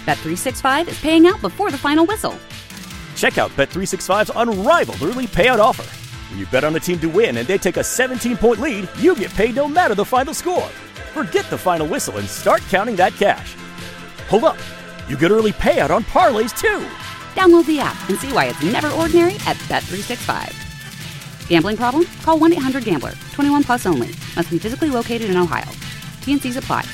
Bet365 is paying out before the final whistle. Check out Bet365's unrivaled early payout offer. When you bet on a team to win and they take a 17-point lead, you get paid no matter the final score. Forget the final whistle and start counting that cash. Hold up. You get early payout on parlays, too. Download the app and see why it's never ordinary at Bet365. Gambling problem? Call 1-800-GAMBLER. 21 plus only. Must be physically located in Ohio. T&Cs apply.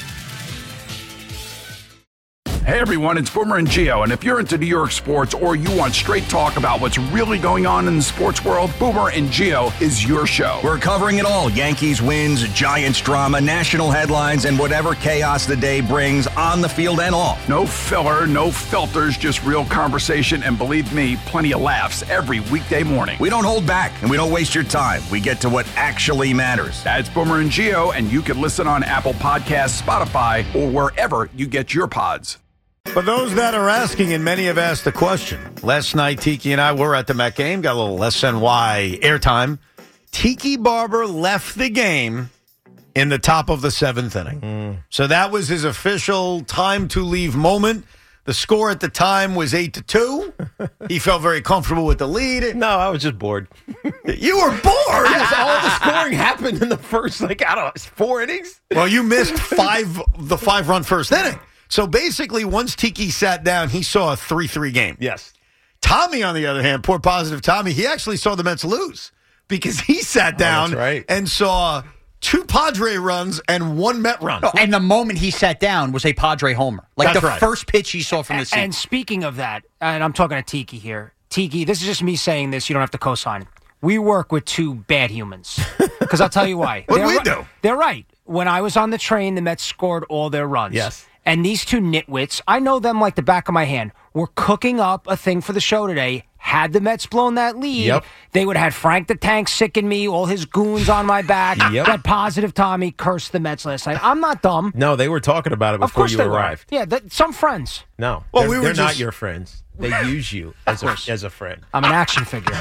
Hey everyone, it's Boomer and Gio, and if you're into New York sports or you want straight talk about what's really going on in the sports world, Boomer and Gio is your show. We're covering it all. Yankees wins, Giants drama, national headlines, and whatever chaos the day brings on the field and off. No filler, no filters, just real conversation, and believe me, plenty of laughs every weekday morning. We don't hold back, and we don't waste your time. We get to what actually matters. That's Boomer and Gio, and you can listen on Apple Podcasts, Spotify, or wherever you get your pods. For those that are asking, and many have asked the question, last night Tiki and I were at the Met game, got a little SNY airtime. Tiki Barber left the game in the top of the seventh inning. So that was his official time to leave moment. The score at the time was 8-2. He felt very comfortable with the lead. No, I was just bored. You were bored? Yes, all the scoring happened in the first, 4 innings. Well, you missed the 5-run first inning. So basically, once Tiki sat down, he saw a 3-3 game. Yes. Tommy, on the other hand, poor positive Tommy, he actually saw the Mets lose because he sat down and saw 2 Padre runs and 1 Met run. Oh, and the moment he sat down was a Padre homer. That's the first pitch he saw from the seat. And speaking of that, and I'm talking to Tiki here. Tiki, this is just me saying this. You don't have to co-sign. We work with 2 bad humans. Because I'll tell you why. What do we do? They're right. When I was on the train, the Mets scored all their runs. Yes. And these 2 nitwits, I know them like the back of my hand, were cooking up a thing for the show today. Had the Mets blown that lead, they would have had Frank the Tank sicking me, all his goons on my back. That positive Tommy cursed the Mets last night. I'm not dumb. No, they were talking about it before you arrived. Yeah, some friends. No, well, they're not your friends. They use you as a friend. I'm an action figure.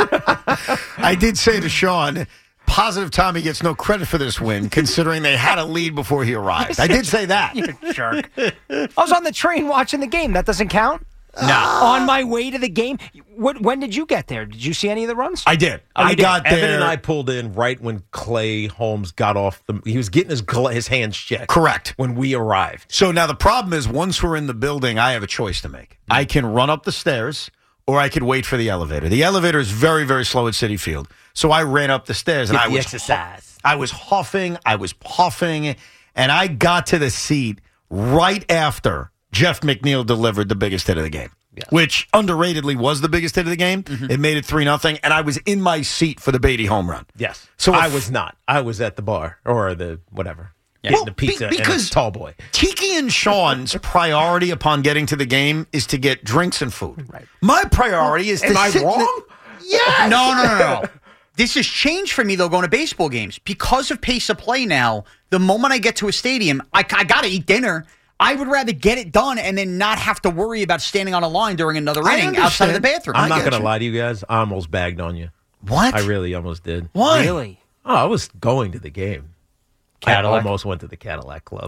I did say to Sean, positive Tommy gets no credit for this win, considering they had a lead before he arrived. I did say that. You jerk. I was on the train watching the game. That doesn't count? No. On my way to the game? When did you get there? Did you see any of the runs? I did. I got there. Evan and I pulled in right when Clay Holmes got off. He was getting his hands checked. Correct. When we arrived. So now the problem is, once we're in the building, I have a choice to make. I can run up the stairs, or I could wait for the elevator. The elevator is very, very slow at Citi Field. So I ran up the stairs, and I was exercise. I was huffing, I was puffing, and I got to the seat right after Jeff McNeil delivered the biggest hit of the game, which underratedly was the biggest hit of the game. It made it 3-0, and I was in my seat for the Beatty home run. Yes. So I was not. I was at the bar or the whatever. Getting the pizza because tall boy. Tiki and Sean's priority upon getting to the game is to get drinks and food. Right. My priority is to Am I wrong? Yes. No. This has changed for me, though, going to baseball games. Because of pace of play now, the moment I get to a stadium, I got to eat dinner. I would rather get it done and then not have to worry about standing on a line during another inning outside of the bathroom. I'm not going to lie to you guys. I almost bagged on you. What? I really almost did. Why? Really? Oh, I was going to the game. Cadillac. I almost went to the Cadillac Club.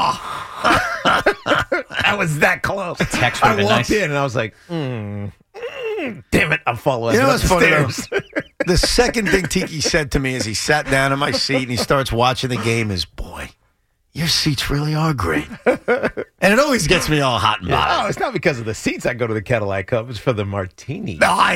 Oh. I was that close. Text would have I been walked nice. in and I was like, damn it, I'm following You know up what's the funny, though? stairs. The second thing Tiki said to me as he sat down in my seat and he starts watching the game is, boy, your seats really are great. And it always gets me all hot and bothered. No, it's not because of the seats I go to the Cadillac Club. It's for the martini. No, I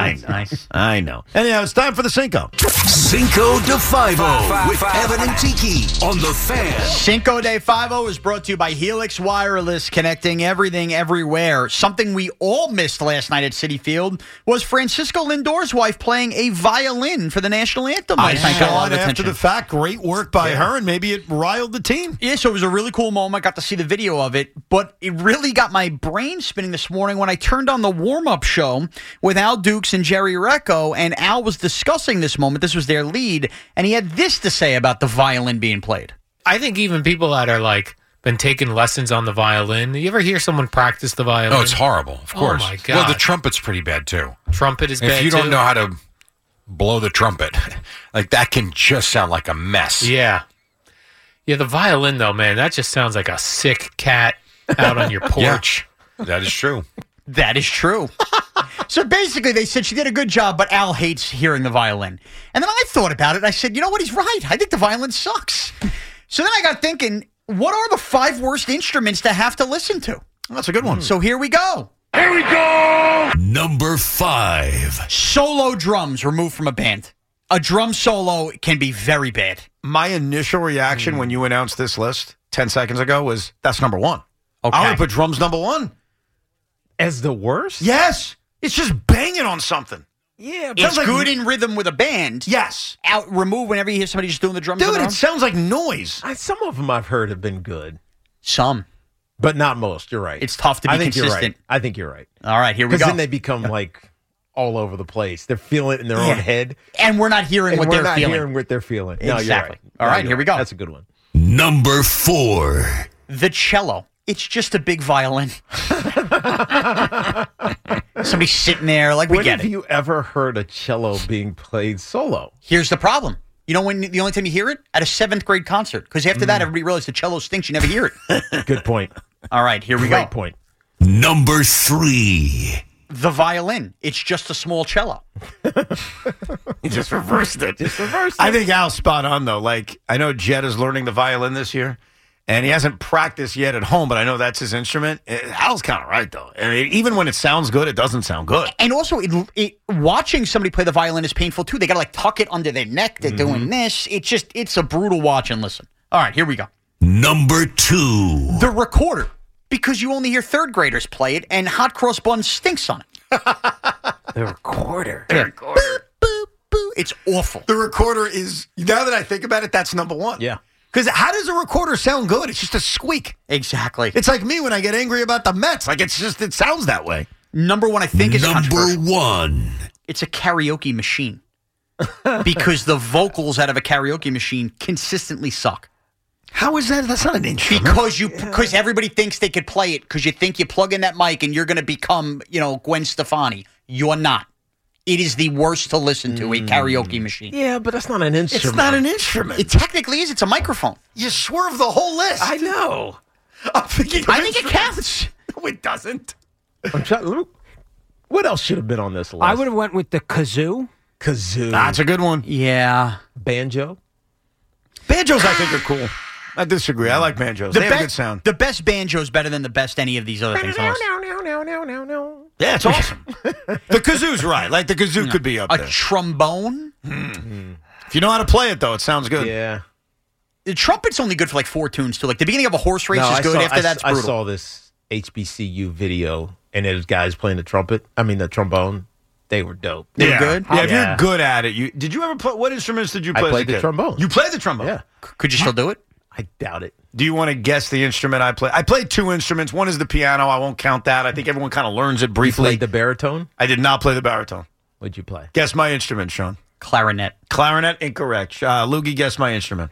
know. Anyhow, it's time for the Cinco. Cinco de Five-O with Evan and Tiki on The Fan. Cinco de Five-O is brought to you by Helix Wireless, connecting everything everywhere. Something we all missed last night at Citi Field was Francisco Lindor's wife playing a violin for the national anthem. I saw it after the fact. Great work by her, and maybe it riled the team. Yeah, so it was a really cool moment. I got to see the video of it, but it really got my brain spinning this morning when I turned on the warm-up show with Al Dukes and Jerry Recco, and Al was discussing this moment. This was their lead, and he had this to say about the violin being played. I think even people that are been taking lessons on the violin. You ever hear someone practice the violin? Oh, it's horrible, of course. Oh, my God. Well, the trumpet's pretty bad, too. Trumpet is bad, too. If you don't know how to blow the trumpet, that can just sound like a mess. Yeah. Yeah, the violin, though, man, that just sounds like a sick cat out on your porch. That is true. That is true. So basically, they said she did a good job, but Al hates hearing the violin. And then I thought about it. I said, you know what? He's right. I think the violin sucks. So then I got thinking, what are the 5 worst instruments to have to listen to? That's a good one. So here we go. Here we go! Number 5. Solo drums removed from a band. A drum solo can be very bad. My initial reaction when you announced this list 10 seconds ago was, that's number 1. Okay. I would put drums number 1. As the worst? Yes. It's just banging on something. Yeah. It's good in rhythm with a band. Yes. Out remove whenever you hear somebody just doing the drums. Dude, it sounds like noise. Some of them I've heard have been good. Some. But not most. You're right. It's tough to be consistent. You're right. I think you're right. All right, here we go. Because then they become like all over the place. They're feeling it in their own head. And we're not hearing what they're feeling. We're not hearing what they're feeling. No, Exactly. you're right. All right, here we go. That's a good one. Number 4. The cello. It's just a big violin. Somebody sitting there like, we when get have it. you ever heard a cello being played solo? Here's the problem. You know when the only time you hear it? At a 7th grade concert. Because after that, everybody realized the cello stinks. You never hear it. Good point. All right, here we go. Great point. Number 3. The violin. It's just a small cello. He just reversed it. I think Al's spot on, though. Like, I know Jed is learning the violin this year, and he hasn't practiced yet at home, but I know that's his instrument. Al's kind of right, though. I mean, even when it sounds good, it doesn't sound good. And also, watching somebody play the violin is painful, too. They got to, like, tuck it under their neck. They're doing this. It's a brutal watch and listen. All right, here we go. Number 2. The recorder. Because you only hear 3rd graders play it, and Hot Cross Bun stinks on it. The recorder. The recorder. Boop, boop, boop. It's awful. The recorder is, now that I think about it, that's number 1. Yeah. Because how does a recorder sound good? It's just a squeak. Exactly. It's like me when I get angry about the Mets. Like, it sounds that way. Number 1, I think, is Number 1. It's a karaoke machine. Because the vocals out of a karaoke machine consistently suck. How is that? That's not an instrument. Because everybody thinks they could play it because you think you plug in that mic and you're going to become, Gwen Stefani. You're not. It is the worst to listen to, a karaoke machine. Yeah, but that's not an instrument. It's not an instrument. It technically is. It's a microphone. You swerve the whole list. I know. I'm thinking I think it counts. No, it doesn't. What else should have been on this list? I would have went with the kazoo. Kazoo. That's a good one. Yeah. Banjo. Banjos, I think, are cool. I disagree. I like banjos. They have a good sound. The best banjo is better than the best any of these other things. Yeah, it's awesome. The kazoo's right. Like, the kazoo could be up there. A trombone? If you know how to play it, though, it sounds good. Yeah. The trumpet's only good for like 4 tunes, too. Like, the beginning of a horse race is good. After that's brutal. I saw this HBCU video, and there's guys playing the trombone. They were dope. They were good? Yeah, if you're good at it. Did you ever play? What instruments did you play? I played the trombone. You played the trombone? Yeah. Could you still do it? I doubt it. Do you want to guess the instrument I play? I played 2 instruments. One is the piano. I won't count that. I think everyone kind of learns it briefly. You played the baritone? I did not play the baritone. What'd you play? Guess my instrument, Sean. Clarinet. Clarinet, incorrect. Loogie, guess my instrument.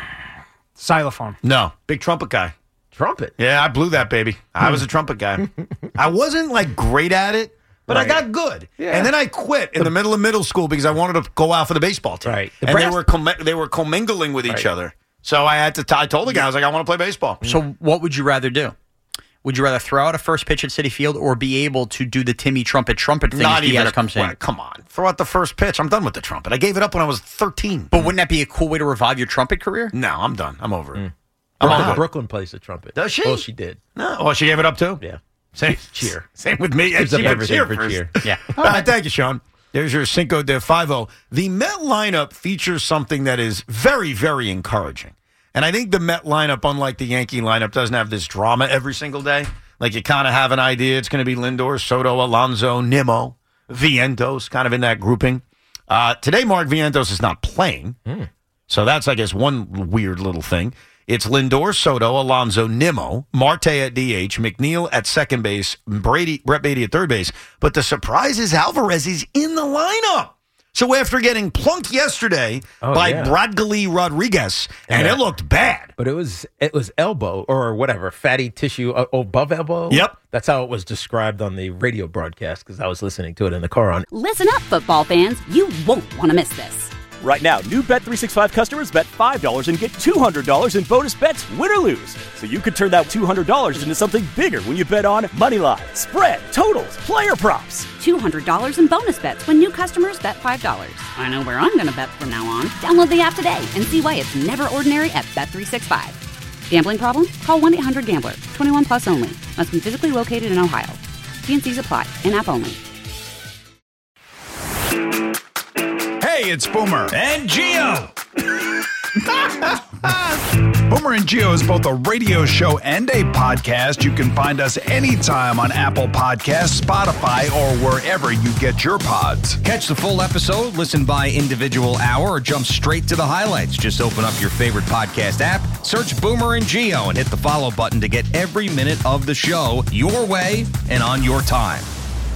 Xylophone. No. Big trumpet guy. Trumpet? Yeah, I blew that, baby. I was a trumpet guy. I wasn't, like, great at it, but I got good. Yeah. And then I quit in the middle of middle school because I wanted to go out for the baseball team. Right. And they were commingling with each other. So I had to. I told the guy, I was like, I want to play baseball. So what would you rather do? Would you rather throw out a first pitch at Citi Field or be able to do the Timmy trumpet thing Not if even Diaz comes in? Come on. Throw out the first pitch. I'm done with the trumpet. I gave it up when I was 13. But wouldn't that be a cool way to revive your trumpet career? No, I'm done. I'm over it. Brooklyn plays the trumpet. Does she? Well, she did. No. Oh, she gave it up too? Yeah. Same. Cheer. Same with me. Gives up everything for cheer. Yeah. All right, thank you, Sean. There's your Cinco de Five-0. The Met lineup features something that is very, very encouraging. And I think the Met lineup, unlike the Yankee lineup, doesn't have this drama every single day. Like, you kind of have an idea. It's going to be Lindor, Soto, Alonso, Nimmo, Vientos, kind of in that grouping. Today, Mark Vientos is not playing. So that's, I guess, one weird little thing. It's Lindor, Soto, Alonso, Nimmo, Marte at DH, McNeil at second base, Brett Beatty at third base. But the surprise is Alvarez is in the lineup. So after getting plunked yesterday by Bradley Rodriguez, and it looked bad. But it was elbow or whatever, fatty tissue above elbow. Yep. That's how it was described on the radio broadcast because I was listening to it in the car. Listen up, football fans. You won't want to miss this. Right now, new Bet365 customers bet $5 and get $200 in bonus bets, win or lose. So you could turn that $200 into something bigger when you bet on moneyline, spread, totals, player props. $200 in bonus bets when new customers bet $5. I know where I'm going to bet from now on. Download the app today and see why it's never ordinary at Bet365. Gambling problem? Call 1-800-GAMBLER. 21 plus only. Must be physically located in Ohio. T&Cs apply. In-app only. Hey, it's Boomer and Gio. Boomer and Gio is both a radio show and a podcast. You can find us anytime on Apple Podcasts, Spotify, or wherever you get your pods. Catch the full episode, listen by individual hour, or jump straight to the highlights. Just open up your favorite podcast app, search Boomer and Gio, and hit the follow button to get every minute of the show your way and on your time.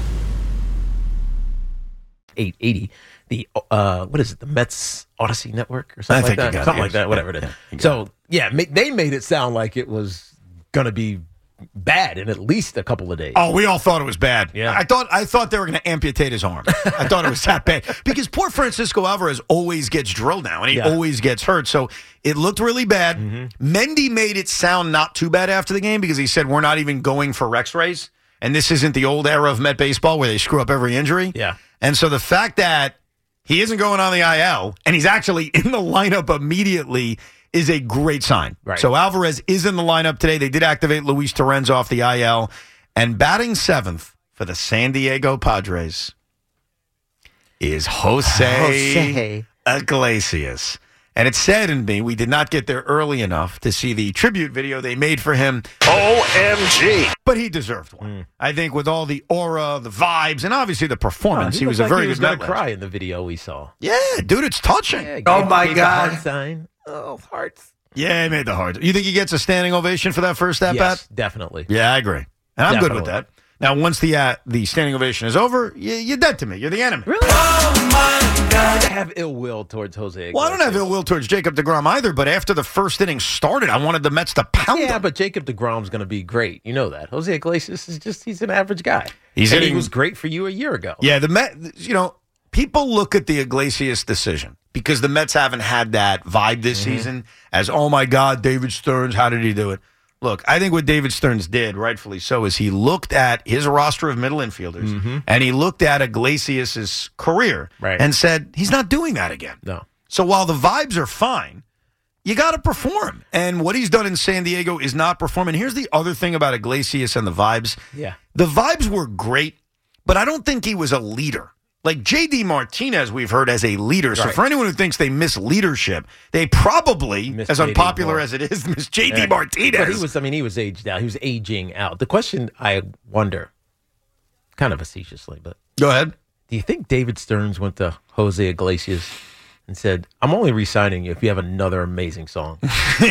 880. The what is it? The Mets Odyssey Network or something like that. Something like that. Whatever it is. So yeah, they made it sound like it was going to be bad in at least a couple of days. Oh, we all thought it was bad. Yeah, I thought they were going to amputate his arm. I thought it was that bad because poor Francisco Alvarez always gets drilled now and he always gets hurt. So it looked really bad. Mm-hmm. Mendy made it sound not too bad after the game because he said we're not even going for X-rays and this isn't the old era of Met baseball where they screw up every injury. Yeah, and so the fact that he isn't going on the IL, and he's actually in the lineup immediately is a great sign. Right. So Alvarez is in the lineup today. They did activate Luis Torrens off the IL. And batting seventh for the San Diego Padres is Jose Iglesias. And it saddened me we did not get there early enough to see the tribute video they made for him. OMG. But he deserved one. I think with all the aura, the vibes, and obviously the performance, he was a very good Met. He was going to cry in the video we saw. Yeah, dude, it's touching. Yeah, oh, my God. Heart sign. Oh, hearts. Yeah, he made the heart. You think he gets a standing ovation for that first at-bat? Yes, definitely. Yeah, I agree. And I'm good with that. Now, once the standing ovation is over, you're dead to me. You're the enemy. Really? Oh, my God. I have ill will towards Jose Iglesias. Well, I don't have ill will towards Jacob deGrom either, but after the first inning started, I wanted the Mets to pound him. Yeah, but Jacob deGrom's going to be great. You know that. Jose Iglesias is he's an average guy. He was great for you a year ago. Yeah, the Mets, people look at the Iglesias decision because the Mets haven't had that vibe this season as, oh, my God, David Stearns, how did he do it? Look, I think what David Stearns did, rightfully so, is he looked at his roster of middle infielders and he looked at Iglesias' career and said, he's not doing that again. No. So while the vibes are fine, you got to perform. And what he's done in San Diego is not performing. Here's the other thing about Iglesias and the vibes. Yeah. The vibes were great, but I don't think he was a leader. Like J.D. Martinez, we've heard as a leader. So for anyone who thinks they miss leadership, they probably, as unpopular as it is, miss J.D. Martinez. But he was aged out. He was aging out. The question I wonder, kind of facetiously, but go ahead. Do you think David Stearns went to Jose Iglesias and said, "I'm only re-signing you if you have another amazing song"?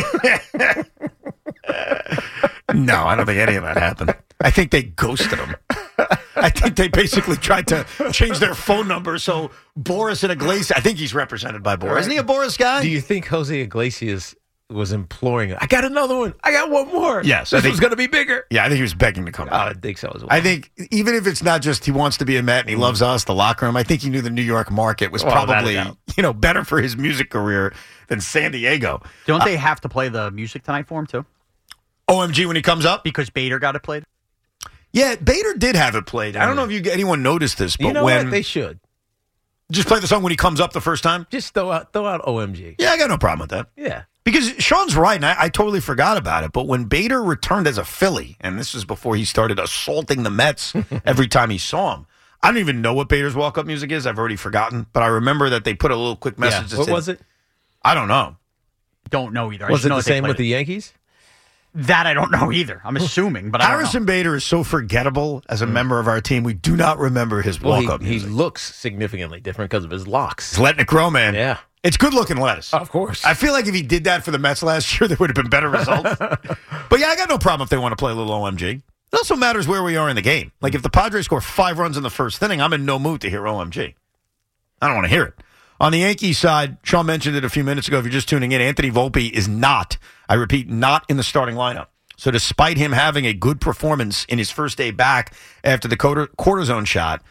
No, I don't think any of that happened. I think they ghosted him. I think they basically tried to change their phone number so Boris and Iglesias, I think he's represented by Boris. Isn't he a Boris guy? Do you think Jose Iglesias was imploring, I got another one. I got one more. Yes. This was going to be bigger. Yeah, I think he was begging to come I think so as well. I think even if it's not just he wants to be a Met and he loves us, the locker room, I think he knew the New York market was probably better for his music career than San Diego. Don't they have to play the music tonight for him, too? OMG when he comes up? Because Bader got it played? Yeah, Bader did have it played. I don't know if anyone noticed this, but what? They should. Just play the song when he comes up the first time? Just throw out OMG. Yeah, I got no problem with that. Yeah. Because Sean's right, and I totally forgot about it, but when Bader returned as a Philly, and this is before he started assaulting the Mets every time he saw him, I don't even know what Bader's walk-up music is. I've already forgotten, but I remember that they put a little quick message. Yeah. What was it? I don't know. Don't know either. Was it the same with the Yankees? That I don't know either. I'm assuming, but Harrison Bader is so forgettable as a member of our team. We do not remember his walk-up music. He looks significantly different because of his locks. He's letting it grow, man. Yeah. It's good-looking lettuce. Of course. I feel like if he did that for the Mets last year, there would have been better results. But yeah, I got no problem if they want to play a little OMG. It also matters where we are in the game. Like if the Padres score 5 runs in the first inning, I'm in no mood to hear OMG. I don't want to hear it. On the Yankees side, Sean mentioned it a few minutes ago. If you're just tuning in, Anthony Volpe is not, I repeat, not in the starting lineup. So despite him having a good performance in his first day back after the cortisone shot,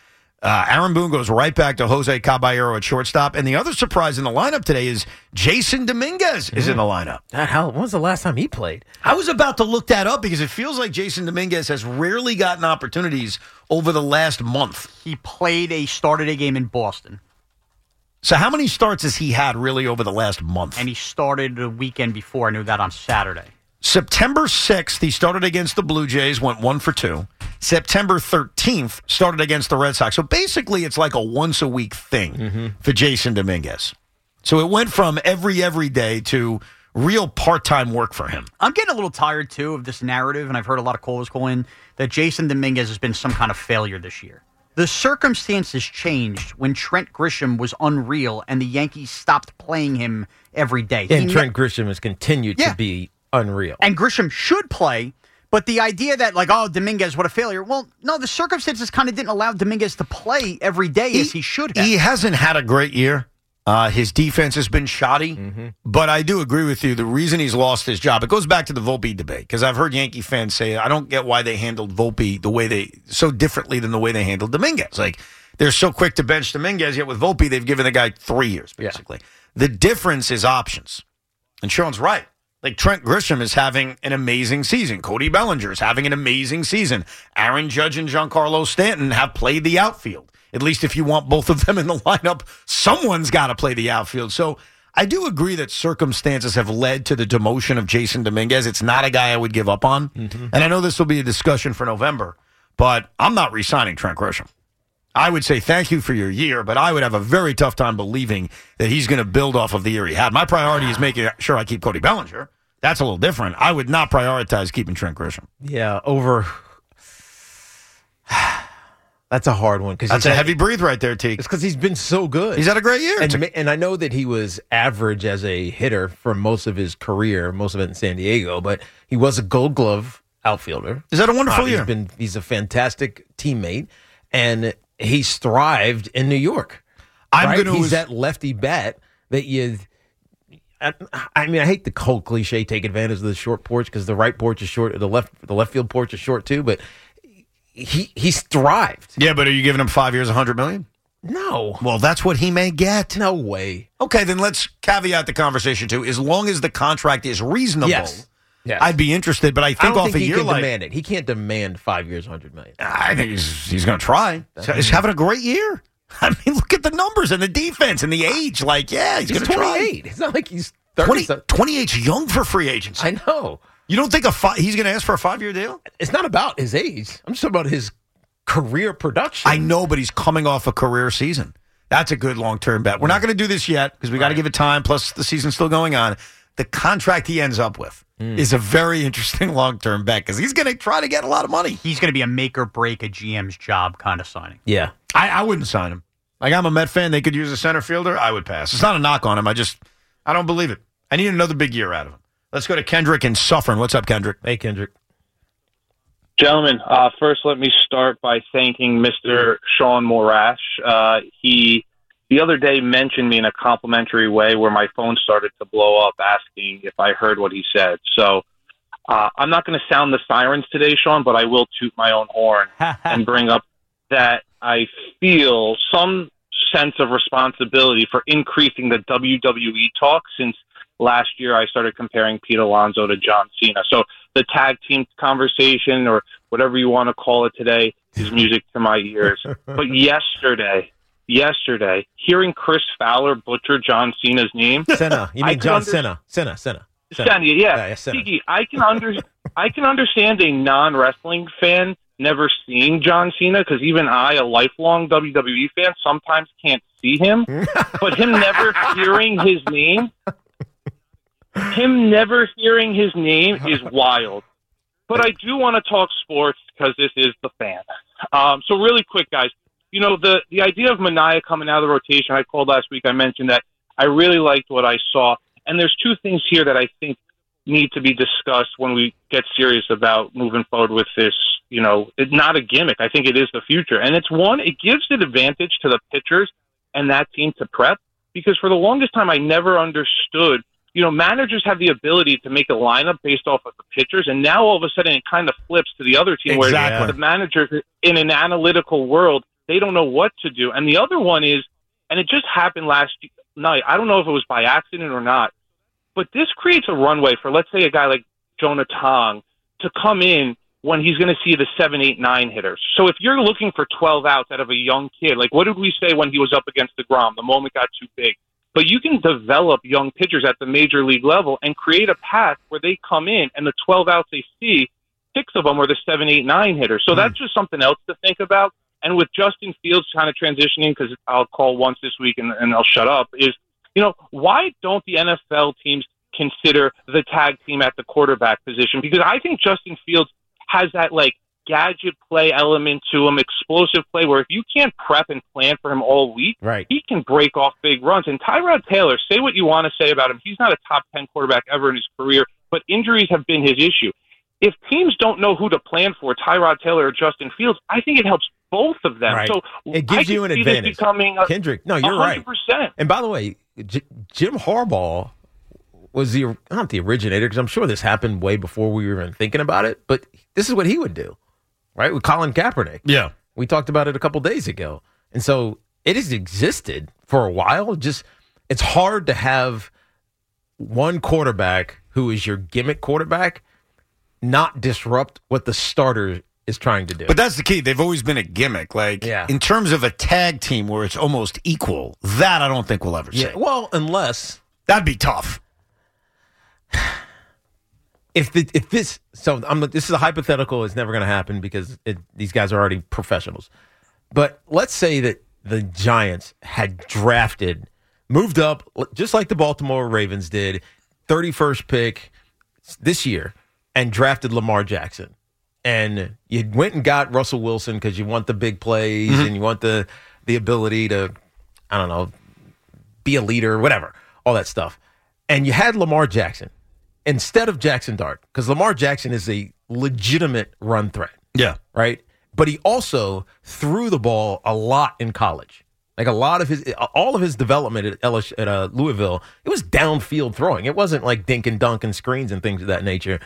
Aaron Boone goes right back to Jose Caballero at shortstop. And the other surprise in the lineup today is Jason Dominguez is in the lineup. When was the last time he played? I was about to look that up because it feels like Jason Dominguez has rarely gotten opportunities over the last month. He started a game in Boston. So how many starts has he had really over the last month? And he started the weekend before. I knew that on Saturday. September 6th, he started against the Blue Jays, went 1 for 2. September 13th, started against the Red Sox. So basically, it's like a once-a-week thing for Jason Dominguez. So it went from every day to real part-time work for him. I'm getting a little tired, too, of this narrative, and I've heard a lot of callers call in, that Jason Dominguez has been some kind of failure this year. The circumstances changed when Trent Grisham was unreal and the Yankees stopped playing him every day. And Trent Grisham has continued to be unreal. And Grisham should play, but the idea that, Dominguez, what a failure. Well, no, the circumstances kind of didn't allow Dominguez to play every day as he should have. He hasn't had a great year. His defense has been shoddy, but I do agree with you. The reason he's lost his job, it goes back to the Volpe debate, because I've heard Yankee fans say, I don't get why they handled Volpe so differently than the way they handled Dominguez. Like, they're so quick to bench Dominguez, yet with Volpe, they've given the guy 3 years, basically. Yeah. The difference is options. And Sean's right. Like, Trent Grisham is having an amazing season. Cody Bellinger is having an amazing season. Aaron Judge and Giancarlo Stanton have played the outfield. At least if you want both of them in the lineup, someone's got to play the outfield. So I do agree that circumstances have led to the demotion of Jason Dominguez. It's not a guy I would give up on. And I know this will be a discussion for November, but I'm not re-signing Trent Grisham. I would say thank you for your year, but I would have a very tough time believing that he's going to build off of the year he had. My priority is making sure I keep Cody Bellinger. That's a little different. I would not prioritize keeping Trent Grisham. Yeah, over... That's a hard one. That's a heavy breathe right there, Teague. It's because he's been so good. He's had a great year. And I know that he was average as a hitter for most of his career, most of it in San Diego, but he was a Gold Glove outfielder. Is that a wonderful year? He's a fantastic teammate, and he's thrived in New York. He's that lefty bat that you... I mean, I hate the whole cliche, take advantage of the short porch, because the right porch is short, the left field porch is short too, but... He's thrived. Yeah, but are you giving him 5 years, $100 million? No. Well, that's what he may get. No way. Okay, then let's caveat the conversation too. As long as the contract is reasonable, yes. I'd be interested. But I think off a year like demand it. He can't demand 5 years, $100 million. I think he's going to try. He's having a great year. I mean, look at the numbers and the defense and the age. Like, yeah, he's going to try. 28. It's not like he's 30. 28's young for free agency. I know. You don't think he's going to ask for a 5-year deal? It's not about his age. I'm just talking about his career production. I know, but he's coming off a career season. That's a good long-term bet. We're not going to do this yet because we got to give it time, plus the season's still going on. The contract he ends up with is a very interesting long-term bet because he's going to try to get a lot of money. He's going to be a make or break a GM's job kind of signing. Yeah. I wouldn't sign him. Like, I'm a Met fan. They could use a center fielder. I would pass. It's not a knock on him. I don't believe it. I need another big year out of him. Let's go to Kendrick in Suffern. What's up, Kendrick? Hey, Kendrick. Gentlemen, first let me start by thanking Mr. Sean Morash. He, the other day, mentioned me in a complimentary way where my phone started to blow up asking if I heard what he said. So I'm not going to sound the sirens today, Sean, but I will toot my own horn and bring up that I feel some sense of responsibility for increasing the WWE talk since last year I started comparing Pete Alonso to John Cena. So the tag team conversation, or whatever you want to call it today, is music to my ears. But yesterday, hearing Chris Fowler butcher John Cena's name. Cena. You mean John Cena. Cena, yeah. Cena. Tiki, I can understand a non-wrestling fan never seeing John Cena, because even I, a lifelong WWE fan, sometimes can't see him. But him never hearing his name... Him never hearing his name is wild. But I do want to talk sports because this is the fan. So really quick, guys, you know, the idea of Manaea coming out of the rotation, I called last week, I mentioned that I really liked what I saw. And there's two things here that I think need to be discussed when we get serious about moving forward with this. You know, it's not a gimmick. I think it is the future. And it's one, it gives an advantage to the pitchers and that team to prep, because for the longest time I never understood. You know, managers have the ability to make a lineup based off of the pitchers, and now all of a sudden it kind of flips to the other team where the managers in an analytical world They don't know what to do. And the other one is, and it just happened last night. I don't know if it was by accident or not, but this creates a runway for, let's say, a guy like Jonah Tong to come in when he's going to see the 7, 8, 9 hitters. So if you're looking for 12 outs out of a young kid, like what did we say when he was up against DeGrom? The moment got too big. But you can develop young pitchers at the major league level and create a path where they come in and the 12 outs they see, 6 of them are the 7, 8, 9 hitters. So that's just something else to think about. And with Justin Fields kind of transitioning, because I'll call once this week and I'll shut up, is, why don't the NFL teams consider the tag team at the quarterback position? Because I think Justin Fields has that, gadget play element to him, explosive play, where if you can't prep and plan for him all week, he can break off big runs. And Tyrod Taylor, say what you want to say about him, he's not a top 10 quarterback ever in his career, but injuries have been his issue. If teams don't know who to plan for, Tyrod Taylor or Justin Fields, I think it helps both of them. Right. So it gives you an advantage. Kendrick, no, you're 100%. Right. And by the way, Jim Harbaugh was not the originator, because I'm sure this happened way before we were even thinking about it, but this is what he would do, right? With Colin Kaepernick. Yeah. We talked about it a couple days ago. And so it has existed for a while. It's hard to have one quarterback who is your gimmick quarterback not disrupt what the starter is trying to do. But that's the key. They've always been a gimmick. In terms of a tag team where it's almost equal, that I don't think we'll ever see. Well, unless... That'd be tough. This is a hypothetical. It's never going to happen because these guys are already professionals. But let's say that the Giants had moved up, just like the Baltimore Ravens did, 31st pick this year, and drafted Lamar Jackson. And you went and got Russell Wilson because you want the big plays and you want the ability to, I don't know, be a leader, whatever, all that stuff. And you had Lamar Jackson instead of Jackson Dart, because Lamar Jackson is a legitimate run threat. Yeah. Right? But he also threw the ball a lot in college. Like all of his development at Louisville, it was downfield throwing. It wasn't like dink and dunk and screens and things of that nature.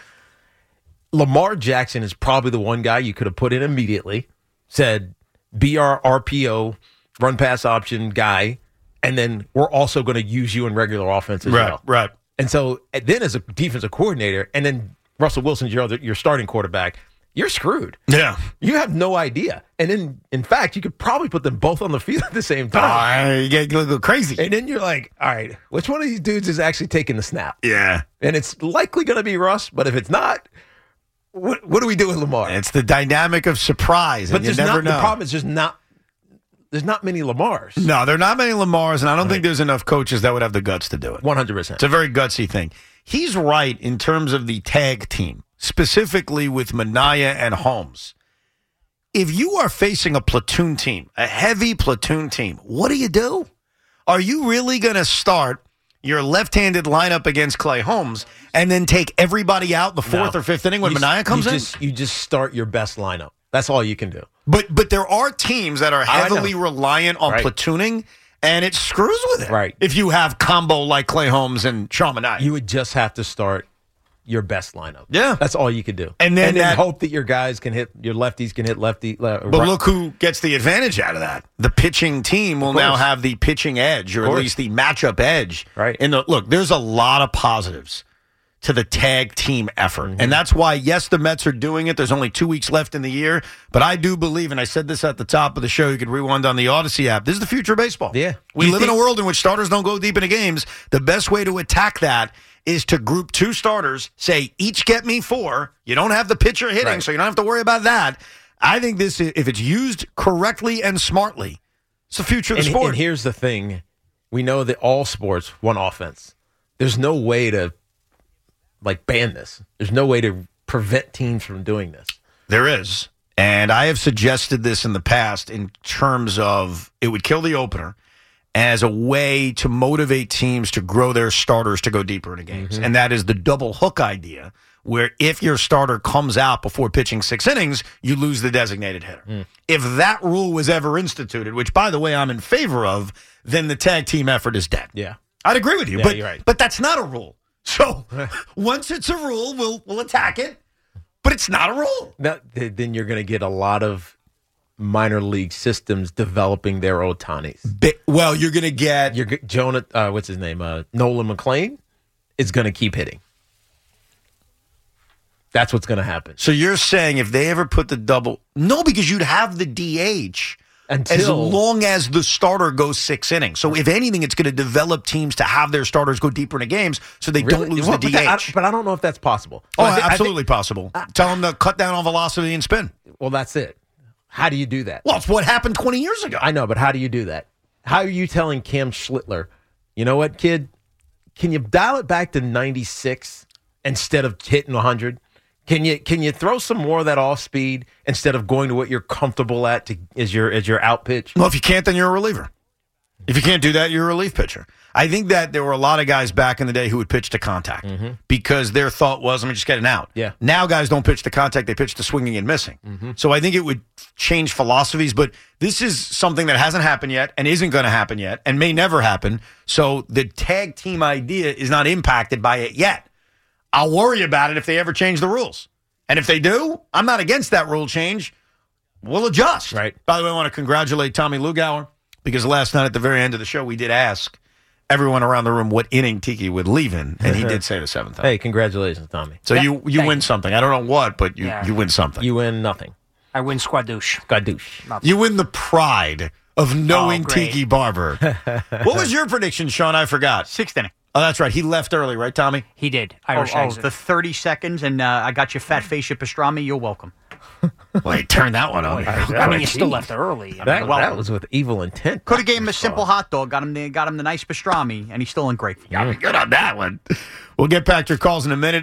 Lamar Jackson is probably the one guy you could have put in immediately, said, be our RPO, run pass option guy, and then we're also going to use you in regular offense as well. Right. And so then as a defensive coordinator, and then Russell Wilson's your starting quarterback, you're screwed. Yeah. You have no idea. And then, in fact, you could probably put them both on the field at the same time. You get a little crazy. And then you're like, all right, which one of these dudes is actually taking the snap? Yeah. And it's likely going to be Russ, but if it's not, what do we do with Lamar? It's the dynamic of surprise, and you never know. The problem is there's not many Lamars. No, there are not many Lamars, and I don't think there's enough coaches that would have the guts to do it. 100%. It's a very gutsy thing. He's right in terms of the tag team, specifically with Minaya and Holmes. If you are facing a platoon team, a heavy platoon team, what do? Are you really going to start your left-handed lineup against Clay Holmes and then take everybody out the fourth or fifth inning when Minaya comes in? You just start your best lineup. That's all you can do. But there are teams that are heavily reliant on platooning, and it screws with it. Right. If you have combo like Clay Holmes and Sean Minaya. You would just have to start your best lineup. Yeah. That's all you could do. And then hope that your guys can hit, your lefties can hit lefty. But look who gets the advantage out of that. The pitching team will now have the pitching edge, or at least the matchup edge. Right. And look, there's a lot of positives to the tag team effort. And that's why, yes, the Mets are doing it. There's only 2 weeks left in the year. But I do believe, and I said this at the top of the show, you could rewind on the Odyssey app, this is the future of baseball. Yeah. We live in a world in which starters don't go deep into games. The best way to attack that is to group 2 starters, say, each get me 4. You don't have the pitcher hitting, so you don't have to worry about that. I think this, if it's used correctly and smartly, it's the future of the sport. And here's the thing. We know that all sports want offense. There's no way to ban this. There's no way to prevent teams from doing this. There is. And I have suggested this in the past in terms of it would kill the opener as a way to motivate teams to grow their starters to go deeper into games. And that is the double hook idea, where if your starter comes out before pitching 6 innings, you lose the designated hitter. If that rule was ever instituted, which, by the way, I'm in favor of, then the tag team effort is dead. Yeah. I'd agree with you. Yeah, but, you're right. But that's not a rule. So once it's a rule, we'll attack it. But it's not a rule. Then you're going to get a lot of minor league systems developing their Otanis. Well, you're going to get Jonah. What's his name? Nolan McLean is going to keep hitting. That's what's going to happen. So you're saying if they ever put the double, no, because you'd have the DH. As long as the starter goes 6 innings. So if anything, it's going to develop teams to have their starters go deeper into games so they don't lose the DH. But I don't know if that's possible. Absolutely possible. Tell them to cut down on velocity and spin. Well, that's it. How do you do that? Well, it's what happened 20 years ago. I know, but how do you do that? How are you telling Cam Schlittler, you know what, kid? Can you dial it back to 96 instead of hitting 100? Can you throw some more of that off speed instead of going to what you're comfortable at as your out pitch? Well, if you can't, then you're a reliever. If you can't do that, you're a relief pitcher. I think that there were a lot of guys back in the day who would pitch to contact because their thought was, let me just get an out. Yeah. Now guys don't pitch to contact, they pitch to swinging and missing. So I think it would change philosophies, but this is something that hasn't happened yet and isn't going to happen yet and may never happen. So the tag team idea is not impacted by it yet. I'll worry about it if they ever change the rules. And if they do, I'm not against that rule change. We'll adjust. Right. By the way, I want to congratulate Tommy Lugauer because last night at the very end of the show, we did ask everyone around the room what inning Tiki would leave in, and he did say the 7th. Hey, congratulations, Tommy. So you win something. I don't know what, but you win something. You win nothing. I win squadouche. Squadouche. You win the pride of knowing Tiki Barber. What was your prediction, Sean? I forgot. 6th inning. Oh, that's right. He left early, right, Tommy? He did. Irish exit. The 30 seconds, and I got your fat facia pastrami. You're welcome. Well, he turned that one on. I mean, you still left early. That was with evil intent. Could have gave him a simple hot dog. Got him the nice pastrami, and he's still ungrateful. Yeah, good on that one. We'll get back to your calls in a minute.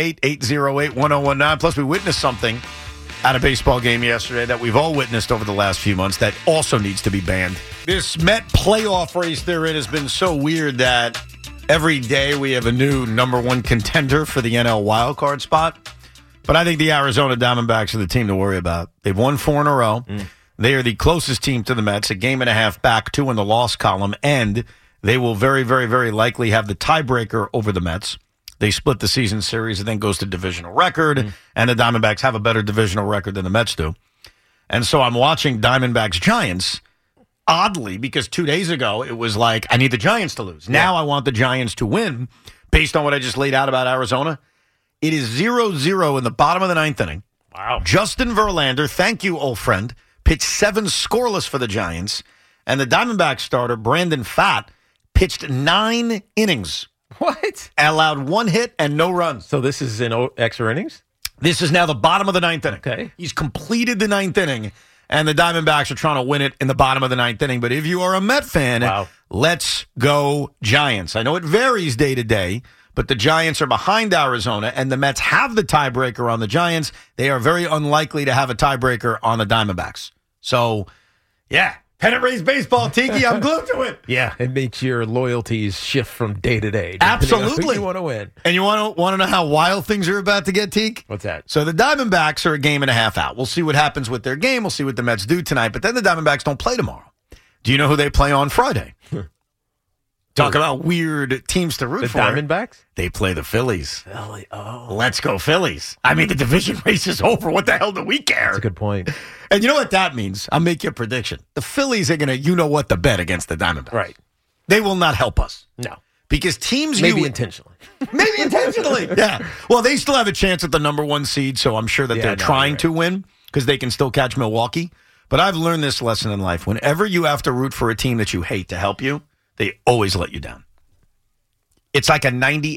888-808-1019. Plus, we witnessed something at a baseball game yesterday that we've all witnessed over the last few months that also needs to be banned. This Met playoff race they're in has been so weird that every day we have a new number one contender for the NL wildcard spot. But I think the Arizona Diamondbacks are the team to worry about. They've won 4 in a row. They are the closest team to the Mets, a game and a half back, 2 in the loss column, and they will very, very, very likely have the tiebreaker over the Mets. They split the season series. It then goes to divisional record, and the Diamondbacks have a better divisional record than the Mets do. And so I'm watching Diamondbacks-Giants, oddly, because 2 days ago it was like, I need the Giants to lose. Now I want the Giants to win, based on what I just laid out about Arizona. It is 0-0 in the bottom of the 9th inning. Wow. Justin Verlander, thank you, old friend, pitched 7 scoreless for the Giants, and the Diamondback starter, Brandon Pfaadt, pitched 9 innings. What? Allowed 1 hit and no runs. So this is in extra innings? This is now the bottom of the 9th inning. Okay. He's completed the 9th inning, and the Diamondbacks are trying to win it in the bottom of the 9th inning. But if you are a Met fan, let's go Giants. I know it varies day to day, but the Giants are behind Arizona, and the Mets have the tiebreaker on the Giants. They are very unlikely to have a tiebreaker on the Diamondbacks. So, yeah, pennant race baseball, Tiki, I'm glued to it. Yeah, it makes your loyalties shift from day to day. Absolutely. You want to win. And you want to know how wild things are about to get, Tiki? What's that? So the Diamondbacks are a game and a half out. We'll see what happens with their game. We'll see what the Mets do tonight. But then the Diamondbacks don't play tomorrow. Do you know who they play on Friday? Talk about weird teams to root for. The Diamondbacks? They play the Phillies. Oh. Let's go Phillies. I mean, the division race is over. What the hell do we care? That's a good point. And you know what that means? I'll make you a prediction. The Phillies are going to, the bet against the Diamondbacks. Right. They will not help us. No. Because teams... Maybe intentionally. Maybe intentionally. Yeah. Well, they still have a chance at the number 1 seed, so I'm sure that they're trying to win because they can still catch Milwaukee. But I've learned this lesson in life. Whenever you have to root for a team that you hate to help you, they always let you down. It's like a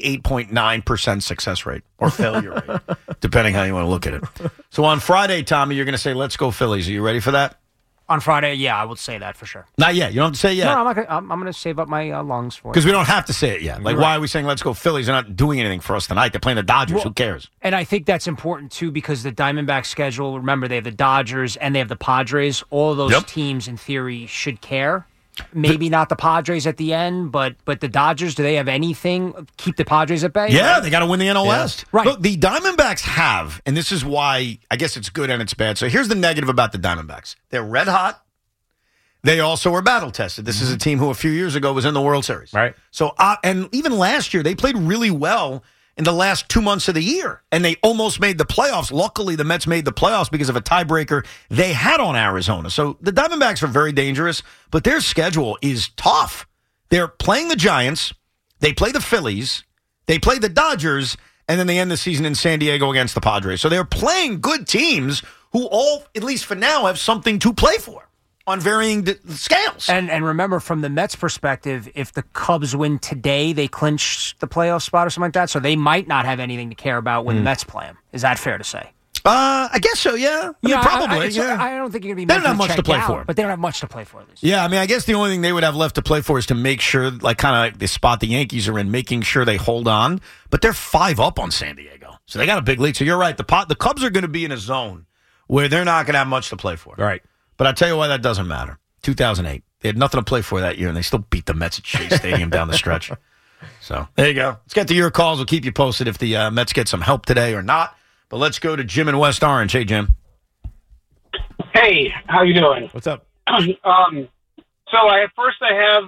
98.9% success rate or failure rate, depending how you want to look at it. So on Friday, Tommy, you're going to say, let's go Phillies. Are you ready for that? On Friday, yeah, I would say that for sure. Not yet. You don't have to say it yet. No, I'm going to save up my lungs for it. Because we don't have to say it yet. Like, why are we saying let's go Phillies? They're not doing anything for us tonight. They're playing the Dodgers. Who cares? And I think that's important, too, because the Diamondback schedule, remember, they have the Dodgers and they have the Padres. All of those teams, in theory, should care. Maybe not the Padres at the end, but the Dodgers, do they have anything? Keep the Padres at bay? Yeah, right? They got to win the NL West. Right. Look, the Diamondbacks have, and this is why I guess it's good and it's bad. So here's the negative about the Diamondbacks. They're red hot. They also are battle tested. This is a team who a few years ago was in the World Series. Right. So, and even last year, they played really well in the last 2 months of the year, and they almost made the playoffs. Luckily, the Mets made the playoffs because of a tiebreaker they had on Arizona. So the Diamondbacks are very dangerous, but their schedule is tough. They're playing the Giants, they play the Phillies, they play the Dodgers, and then they end the season in San Diego against the Padres. So they're playing good teams who all, at least for now, have something to play for on varying scales. And remember, from the Mets' perspective, if the Cubs win today, they clinch the playoff spot or something like that. So they might not have anything to care about when the Mets play them. Is that fair to say? I guess so, yeah. Probably. I don't think you're going to be. They don't have much to play for, but they don't have much to play for. At least. Yeah, I mean, I guess the only thing they would have left to play for is to make sure, like, kind of the spot the Yankees are in, making sure they hold on. But they're 5 up on San Diego, so they got a big lead. So you're right. The Cubs are going to be in a zone where they're not going to have much to play for. Right. But I tell you why that doesn't matter. 2008, they had nothing to play for that year, and they still beat the Mets at Shea Stadium down the stretch. So there you go. Let's get to your calls. We'll keep you posted if the Mets get some help today or not. But let's go to Jim in West Orange. Hey, Jim. Hey, how you doing? What's up? So I have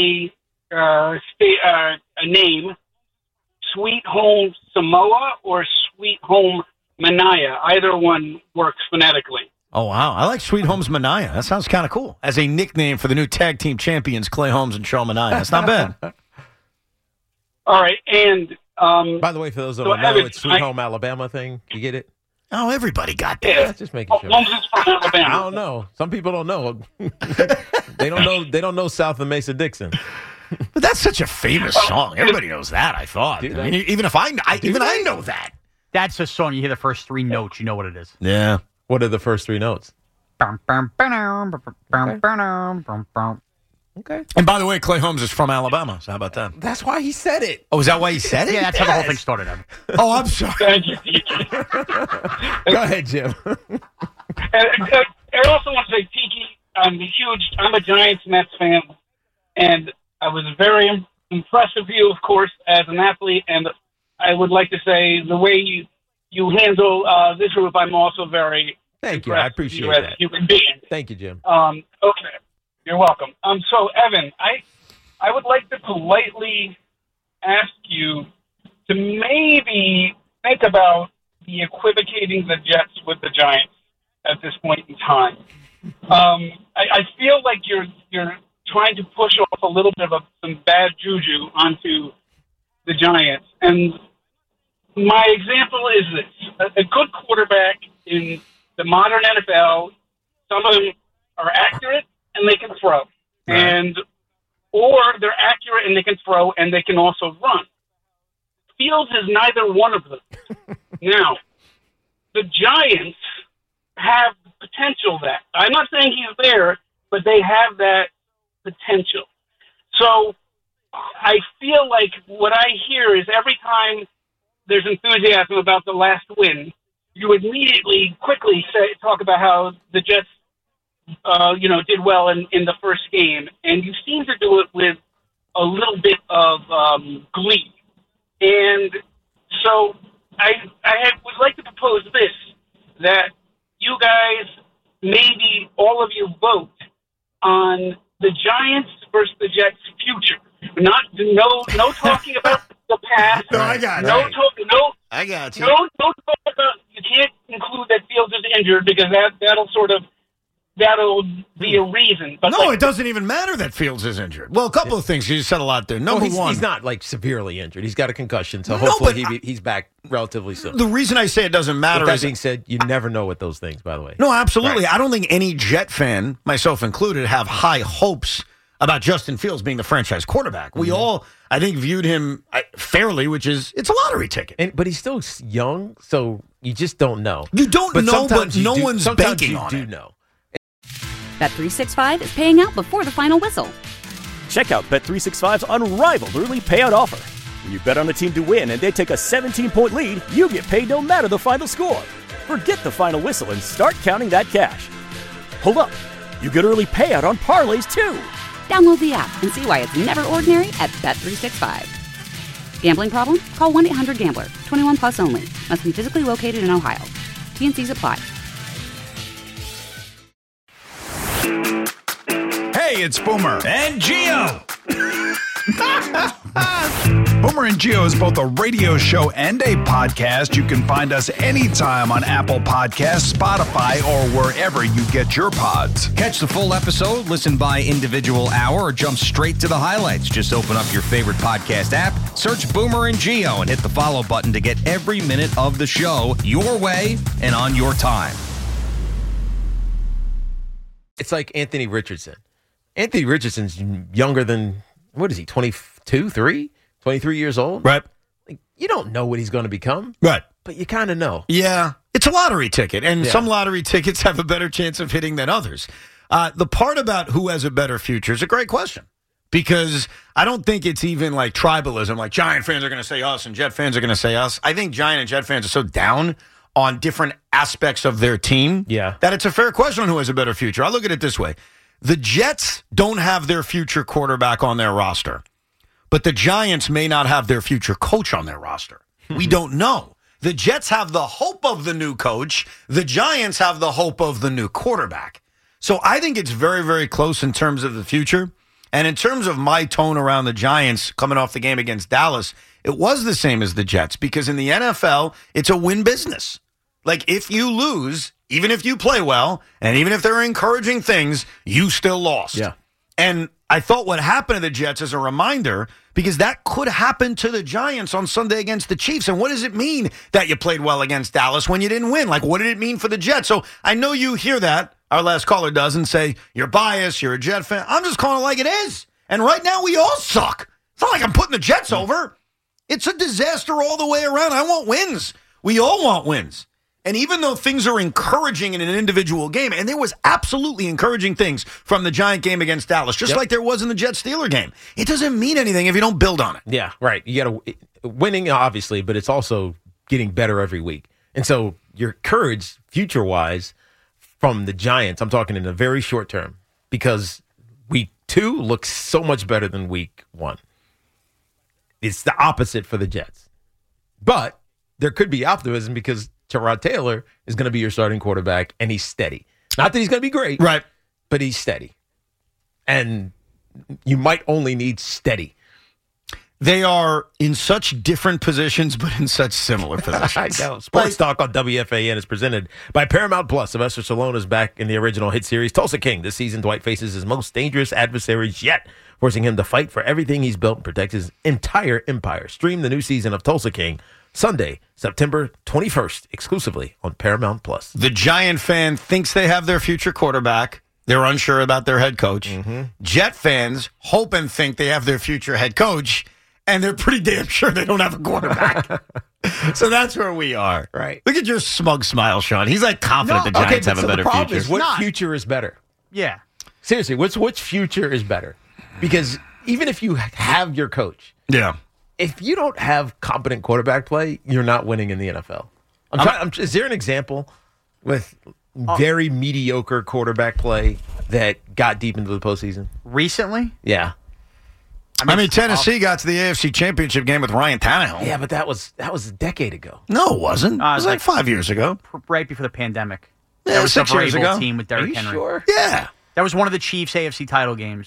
a name, Sweet Home Samoa or Sweet Home Mania. Either one works phonetically. Oh, wow. I like Sweet Home's Mania. That sounds kind of cool. As a nickname for the new tag team champions, Clay Holmes and Shawn Mania. That's not bad. All right. And by the way, for those of you who know, it's Sweet Home Alabama thing. You get it? Oh, everybody got that. Yeah. Just making sure. Holmes is from Alabama. I don't know. Some people don't know. They don't know South of Mason-Dixon. But that's such a famous song. Everybody knows that, I thought. I mean, even I know that. That's a song. You hear the first 3 notes, you know what it is. Yeah. What are the first 3 notes? Okay. And by the way, Clay Holmes is from Alabama. So how about that? That's why he said it. Oh, is that why he said it? Yeah, that's how the whole thing started. Oh, I'm sorry. Thank you. Go ahead, Jim. I also want to say, Tiki, I'm a Giants Mets fan, and I was very impressed with you, of course, as an athlete, and I would like to say the way you handle this group, I'm also very Thank you. I appreciate that. As a human being. Thank you, Jim. Okay. You're welcome. So, Evan, I would like to politely ask you to maybe think about the equivocating the Jets with the Giants at this point in time. I feel like you're trying to push off a little bit of some bad juju onto the Giants. And my example is this. A good quarterback in the modern NFL, some of them are accurate, and they can throw. Right. Or they're accurate and they can throw and they can also run. Fields is neither one of them. Now, the Giants have potential that. I'm not saying he's there, but they have that potential. So I feel like what I hear is every time there's enthusiasm about the last win, you immediately quickly talk about how the Jets did well in the first game, and you seem to do it with a little bit of glee. And so I would like to propose this, that you guys, maybe all of you vote on the Giants versus the Jets' future. No talking about the past. No, I got you. I got you. No talk about, you can't conclude that Fields is injured because that'll be a reason. But no, it doesn't even matter that Fields is injured. Well, a couple of things. You said a lot there. Number one. He's not, severely injured. He's got a concussion, so hopefully he's back relatively soon. The reason I say it doesn't matter is... That being said, you never know with those things, by the way. No, absolutely. Right. I don't think any Jet fan, myself included, have high hopes about Justin Fields being the franchise quarterback. We all, I think, viewed him fairly, which is, it's a lottery ticket. But he's still young, so you just don't know. You don't know, but no one's banking on it. Sometimes you do know. Bet365 is paying out before the final whistle. Check out Bet365's unrivaled early payout offer. When you bet on a team to win and they take a 17-point lead, you get paid no matter the final score. Forget the final whistle and start counting that cash. Hold up. You get early payout on parlays, too. Download the app and see why it's never ordinary at Bet365. Gambling problem? Call 1-800-GAMBLER. 21 plus only. Must be physically located in Ohio. T&Cs apply. Hey, it's Boomer and Gio. Boomer and Gio is both a radio show and a podcast. You can find us anytime on Apple Podcasts, Spotify, or wherever you get your pods. Catch the full episode, listen by individual hour, or jump straight to the highlights. Just open up your favorite podcast app, search Boomer and Gio, and hit the follow button to get every minute of the show your way and on your time. It's like Anthony Richardson. Anthony Richardson's younger than, what is he, 22, 23 years old? Right. Like, you don't know what he's going to become. Right. But you kind of know. Yeah. It's a lottery ticket, and some lottery tickets have a better chance of hitting than others. The part about who has a better future is a great question, because I don't think it's even like tribalism, like Giant fans are going to say us and Jet fans are going to say us. I think Giant and Jet fans are so down on different aspects of their team that it's a fair question on who has a better future. I look at it this way. The Jets don't have their future quarterback on their roster, but the Giants may not have their future coach on their roster. We don't know. The Jets have the hope of the new coach. The Giants have the hope of the new quarterback. So I think it's very, very close in terms of the future. And in terms of my tone around the Giants coming off the game against Dallas, it was the same as the Jets, because in the NFL, it's a win business. Like, if you lose, even if you play well, and even if there are encouraging things, you still lost. Yeah. And I thought what happened to the Jets is a reminder, because that could happen to the Giants on Sunday against the Chiefs. And what does it mean that you played well against Dallas when you didn't win? Like, what did it mean for the Jets? So I know you hear that, our last caller does, and say, you're biased, you're a Jet fan. I'm just calling it like it is. And right now, we all suck. It's not like I'm putting the Jets over. It's a disaster all the way around. I want wins. We all want wins. And even though things are encouraging in an individual game, and there was absolutely encouraging things from the Giant game against Dallas, just like there was in the Jet-Steeler game, it doesn't mean anything if you don't build on it. Yeah, right. You got to winning, obviously, but it's also getting better every week. And so you're encouraged future-wise from the Giants. I'm talking in the very short term, because week 2 looks so much better than week 1. It's the opposite for the Jets. But there could be optimism, because Tyrod Taylor is going to be your starting quarterback, and he's steady. Not that he's going to be great, right? But he's steady. And you might only need steady. They are in such different positions, but in such similar positions. I know. Sports Talk on WFAN is presented by Paramount Plus. Sylvester Stallone is back in the original hit series Tulsa King. This season, Dwight faces his most dangerous adversaries yet, forcing him to fight for everything he's built and protect his entire empire. Stream the new season of Tulsa King Sunday, September 21st, exclusively on Paramount Plus. The Giant fan thinks they have their future quarterback. They're unsure about their head coach. Jet fans hope and think they have their future head coach, and they're pretty damn sure they don't have a quarterback. So that's where we are. Right. Look at your smug smile, Sean. He's like confident the Giants have a better future. Is, what future is better? Yeah. Seriously, which future is better? Because even if you have your coach, if you don't have competent quarterback play, you're not winning in the NFL. Is there an example with very mediocre quarterback play that got deep into the postseason? Recently? Yeah. I mean, Tennessee got to the AFC Championship game with Ryan Tannehill. Yeah, but that was a decade ago. No, it wasn't. It was like 5 years ago. Right before the pandemic. Yeah, that was 6 years ago. Team with Derrick Henry. Sure? Yeah. That was one of the Chiefs' AFC title games.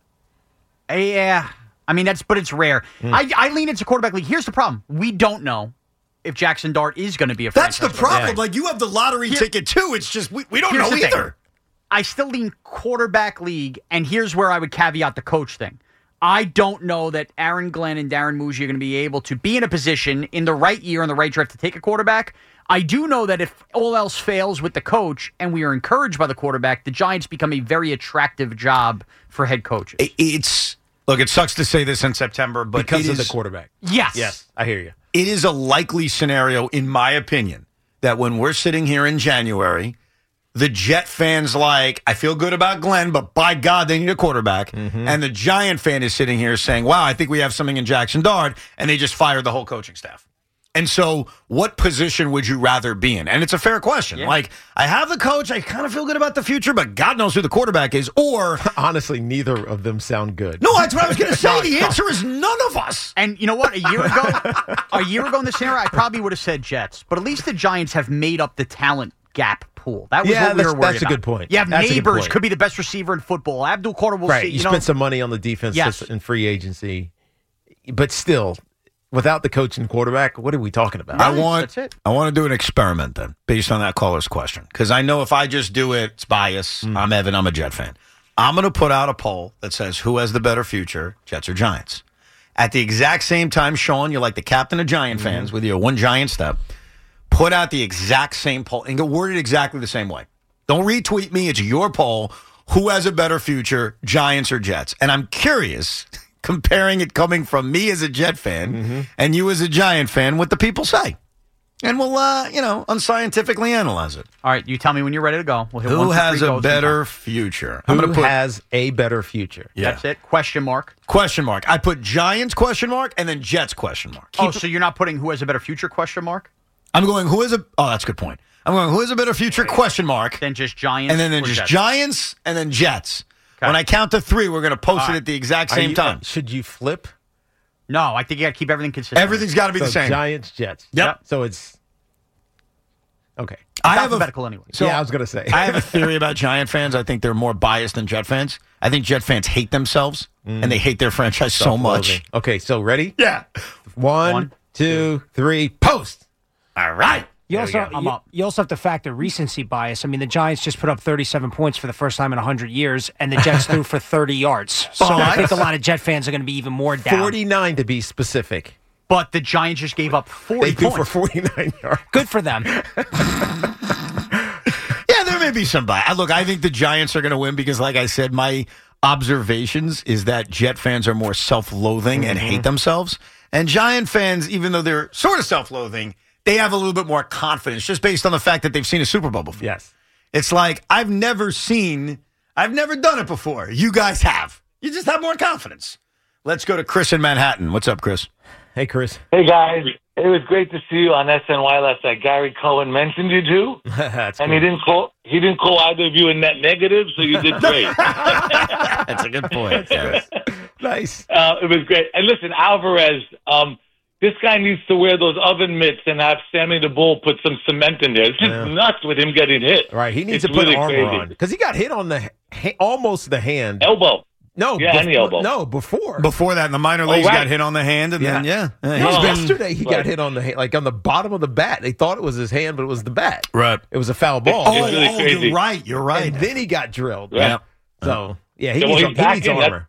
Yeah. I mean, but it's rare. I lean into quarterback league. Here's the problem. We don't know if Jackson Dart is going to be a franchise. That's the problem. quarterback. Like, you have the lottery ticket, too. It's just, we don't know either. I still lean quarterback league, and here's where I would caveat the coach thing. I don't know that Aaron Glenn and Darren Muji are going to be able to be in a position in the right year and the right draft to take a quarterback. I do know that if all else fails with the coach and we are encouraged by the quarterback, the Giants become a very attractive job for head coaches. Look, it sucks to say this in September, but because of the quarterback. Yes, I hear you. It is a likely scenario, in my opinion, that when we're sitting here in January, the Jet fans I feel good about Glenn, but by God, they need a quarterback. And the Giant fan is sitting here saying, wow, I think we have something in Jackson Dart, and they just fired the whole coaching staff. And so what position would you rather be in? And it's a fair question. Yeah. Like, I have the coach, I kind of feel good about the future, but God knows who the quarterback is. Or, honestly, neither of them sound good. No, that's what I was going to say. The answer is none of us. And you know what? A year ago in this era, I probably would have said Jets. But at least the Giants have made up the talent gap pool. That was what we were worried about. That's a good point. You have Neighbors, could be the best receiver in football. Abdul Carter will see. You spent some money on the defense and free agency. But still, without the coach and quarterback, what are we talking about? I want to do an experiment then, based on that caller's question, because I know if I just do it, it's bias. I'm Evan. I'm a Jet fan. I'm going to put out a poll that says who has the better future, Jets or Giants. At the exact same time, Sean, you're like the captain of Giant fans with your one Giant step. Put out the exact same poll and get worded exactly the same way. Don't retweet me. It's your poll. Who has a better future, Giants or Jets? And I'm curious, comparing it coming from me as a Jet fan and you as a Giant fan, what the people say. And we'll, unscientifically analyze it. All right, you tell me when you're ready to go. We'll hit Who has a better future? Who has a better future? Yeah. That's it. Question mark. Question mark. I put Giants question mark and then Jets question mark. So you're not putting who has a better future question mark? I'm going who has a... Oh, that's a good point. I'm going who has a better future question mark. Then just Giants and then just Jets? Giants and then Jets. Okay. When I count to 3, we're going to post it at the exact same time. Should you flip? No, I think you got to keep everything consistent. Everything's got to be the same. Giants, Jets. Yep. So it's... Okay. I have alphabetical anyway. So I was going to say. I have a theory about Giant fans. I think they're more biased than Jet fans. I think Jet fans hate themselves, and they hate their franchise so much. Okay, so ready? Yeah. 1, 2, 3, post. All right. You also have to factor recency bias. I mean, the Giants just put up 37 points for the first time in 100 years, and the Jets threw for 30 yards. So I think a lot of Jet fans are going to be even more down. 49 to be specific. But the Giants just gave up 40 They threw points. for 49 yards. Good for them. Yeah, there may be some bias. Look, I think the Giants are going to win because, like I said, my observations is that Jet fans are more self-loathing and hate themselves. And Giant fans, even though they're sort of self-loathing, they have a little bit more confidence just based on the fact that they've seen a Super Bowl before. Yes. It's like, I've never done it before. You guys have. You just have more confidence. Let's go to Chris in Manhattan. What's up, Chris? Hey, Chris. Hey, guys. It was great to see you on SNY last night. Gary Cohen mentioned you too. That's and cool. he didn't call either of you a net negative, so you did great. That's a good point. Yes. Nice. It was great. And listen, Alvarez, this guy needs to wear those oven mitts and have Sammy the Bull put some cement in there. It's just nuts with him getting hit. Right, he needs to put really armor on because he got hit on the almost the hand. Elbow. No, and the elbow. No, before that in the minor leagues, got hit on the hand, and then yesterday he got hit on the hand, like on the bottom of the bat. They thought it was his hand, but it was the bat. Right. It was a foul ball. Really You're right. And then he got drilled. Yeah. So he needs armor.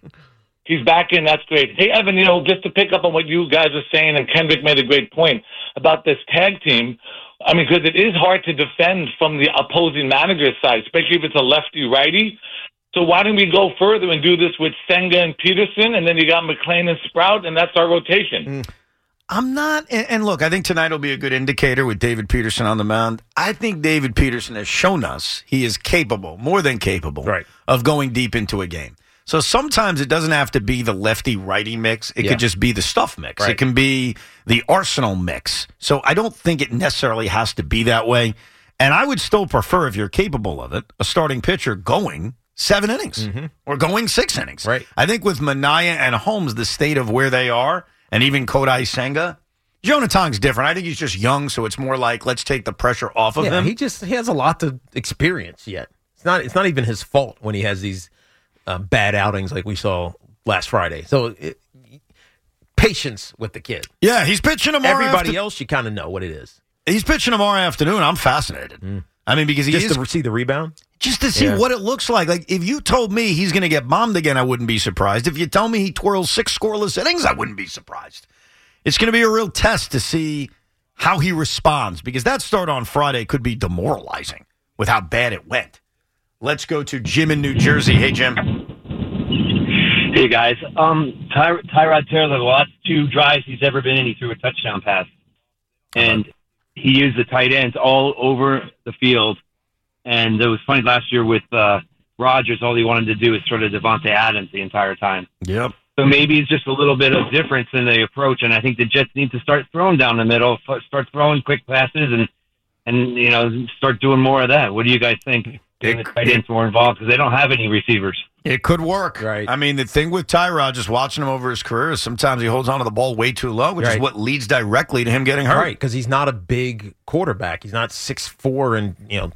He's back in. That's great. Hey, Evan, just to pick up on what you guys are saying, and Kendrick made a great point about this tag team. I mean, because it is hard to defend from the opposing manager's side, especially if it's a lefty-righty. So why don't we go further and do this with Senga and Peterson, and then you got McClain and Sprout, and that's our rotation. I'm not, and look, I think tonight will be a good indicator with David Peterson on the mound. I think David Peterson has shown us he is capable, more than capable, of going deep into a game. So sometimes it doesn't have to be the lefty-righty mix. It could just be the stuff mix. Right. It can be the Arsenal mix. So I don't think it necessarily has to be that way. And I would still prefer, if you're capable of it, a starting pitcher going 7 innings or going 6 innings. Right. I think with Minaya and Holmes, the state of where they are, and even Kodai Senga, Jonah Tong's different. I think he's just young, so it's more like let's take the pressure off of him. He has a lot to experience yet. It's not even his fault when he has these bad outings like we saw last Friday. So patience with the kid. Yeah, he's pitching tomorrow. Everybody else, you kind of know what it is. He's pitching tomorrow afternoon. I'm fascinated. I mean, because to see the rebound? Just to see what it looks like. Like, if you told me he's going to get bombed again, I wouldn't be surprised. If you tell me he twirls 6 scoreless innings, I wouldn't be surprised. It's going to be a real test to see how he responds, because that start on Friday could be demoralizing with how bad it went. Let's go to Jim in New Jersey. Hey, Jim. Hey, guys. Tyrod Taylor, the last 2 drives he's ever been in, he threw a touchdown pass. And he used the tight ends all over the field. And it was funny last year with Rodgers, all he wanted to do is sort of Devontae Adams the entire time. Yep. So maybe it's just a little bit of difference in the approach, and I think the Jets need to start throwing down the middle, start throwing quick passes, and start doing more of that. What do you guys think? Getting the tight ends more involved because they don't have any receivers. It could work. Right. I mean, the thing with Tyrod, just watching him over his career, is sometimes he holds onto the ball way too low, which is what leads directly to him getting hurt. Right, because he's not a big quarterback. He's not 6'4" and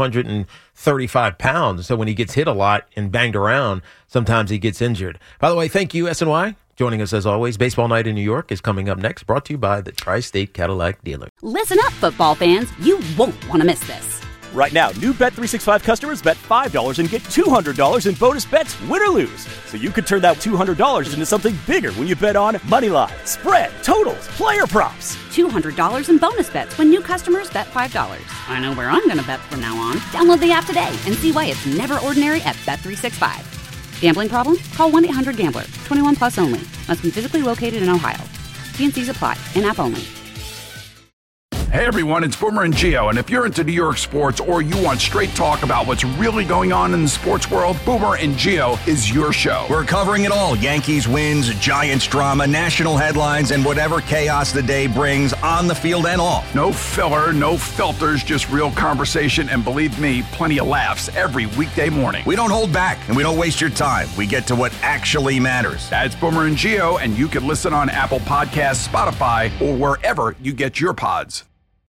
235 pounds. So when he gets hit a lot and banged around, sometimes he gets injured. By the way, thank you, SNY. Joining us as always, Baseball Night in New York is coming up next, brought to you by the Tri-State Cadillac dealer. Listen up, football fans. You won't want to miss this. Right now, new Bet365 customers bet $5 and get $200 in bonus bets, win or lose. So you could turn that $200 into something bigger when you bet on moneyline, spread, totals, player props. $200 in bonus bets when new customers bet $5. I know where I'm going to bet from now on. Download the app today and see why it's never ordinary at Bet365. Gambling problem? Call 1-800-GAMBLER. 21 plus only. Must be physically located in Ohio. T&Cs apply. In-app only. Hey everyone, it's Boomer and Gio, and if you're into New York sports or you want straight talk about what's really going on in the sports world, Boomer and Gio is your show. We're covering it all. Yankees wins, Giants drama, national headlines, and whatever chaos the day brings on the field and off. No filler, no filters, just real conversation, and believe me, plenty of laughs every weekday morning. We don't hold back, and we don't waste your time. We get to what actually matters. That's Boomer and Gio, and you can listen on Apple Podcasts, Spotify, or wherever you get your pods.